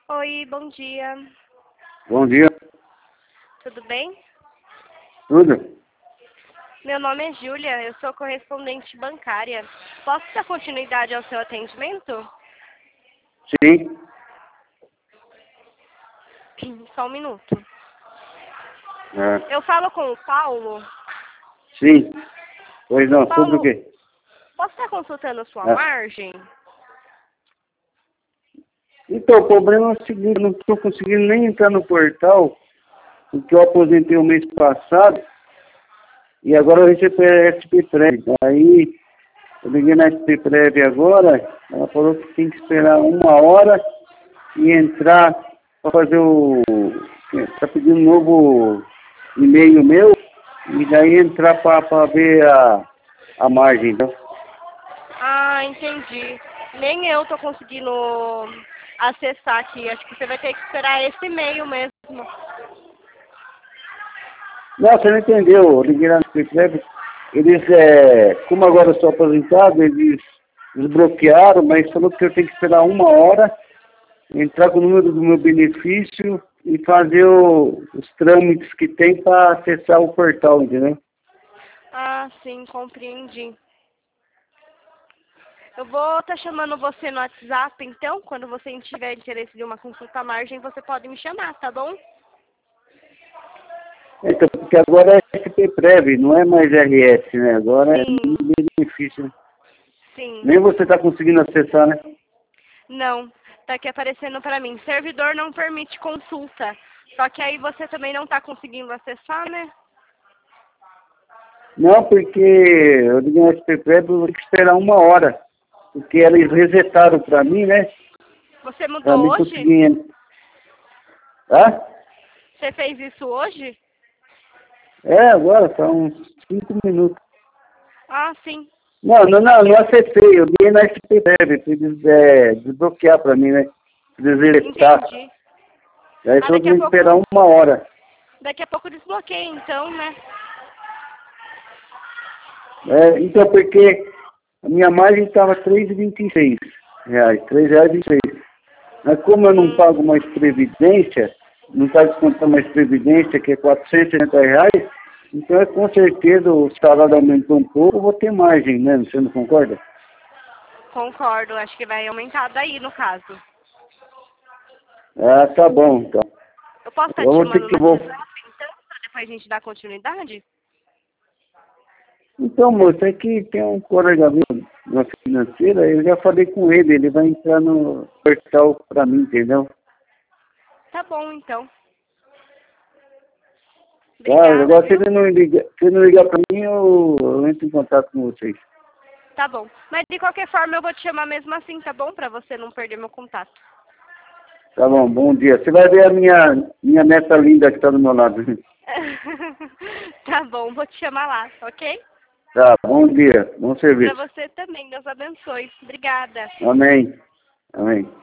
Oi, bom dia. Bom dia. Tudo bem? Tudo? Meu nome é Júlia, eu sou correspondente bancária. Posso dar continuidade ao seu atendimento? Sim. Só um minuto. É. Eu falo com o Paulo. Sim. Pois não, sobre o Paulo, quê? posso estar consultando a sua É. margem? Então, o problema é o seguinte, não estou conseguindo nem entrar no portal, porque eu aposentei o mês passado, e agora eu recebi a SP Prévia. Aí, eu liguei na SP Prévia agora, ela falou que tem que esperar 1 hora e entrar para fazer para pedir um novo e-mail meu, e daí entrar para ver a margem, então. Ah, entendi. Nem eu tô conseguindo acessar aqui. Acho que você vai ter que esperar esse e-mail mesmo. Não, você não entendeu. Eu liguei lá no Ciclep. Eles, como agora eu sou aposentado, eles desbloquearam, mas falou que eu tenho que esperar 1 hora, entrar com o número do meu benefício e fazer os trâmites que tem para acessar o portal, entendeu? Ah, sim, compreendi. Eu vou estar chamando você no WhatsApp, então, quando você tiver interesse de uma consulta à margem, você pode me chamar, tá bom? Então, porque agora é SP Prev, não é mais RS, né? Agora é Sim, benefício, né? sim. Nem você está conseguindo acessar, né? Não, tá aqui aparecendo para mim. Servidor não permite consulta. Só que aí você também não tá conseguindo acessar, né? Não, porque eu liguei no SP Prev, eu vou ter que esperar 1 hora. Porque eles resetaram para mim, né? Você Para mudou mim hoje? conseguir. Hã? Você fez isso hoje? É, agora, tá uns 5 minutos. Ah, sim. Não acessei. Eu dei na SPTV para eles desbloquear para mim, né? Deseletar. Entendi. Aí Ah, só tem que esperar 1 hora. daqui a pouco desbloqueia, então, né? Então, porque a minha margem estava R$ 3,26. R$ 3,26. Mas como eu não Hum, pago mais previdência, não está descontando mais previdência, que é R$ 460, então com certeza o salário aumentou um pouco, eu vou ter margem, né? Você não concorda? concordo. Acho que vai aumentar daí, no caso. Ah, tá bom, então. Eu posso estar Eu te vou ter chamando no que WhatsApp, então, pra depois a gente dar continuidade? Então, moço, é que tem um colega meu na financeira, eu já falei com ele vai entrar no portal para mim, entendeu? Tá bom, então. Tá, Obrigada, agora viu? se ele não ligar para mim, eu entro em contato com vocês. Tá bom. Mas de qualquer forma eu vou te chamar mesmo assim, tá bom? Pra você não perder meu contato. Tá bom, bom dia. Você vai ver a minha neta linda que está do meu lado. Tá bom, vou te chamar lá, ok? Tá, bom dia, bom Pra serviço. você também, Deus abençoe. Obrigada. Amém. Amém.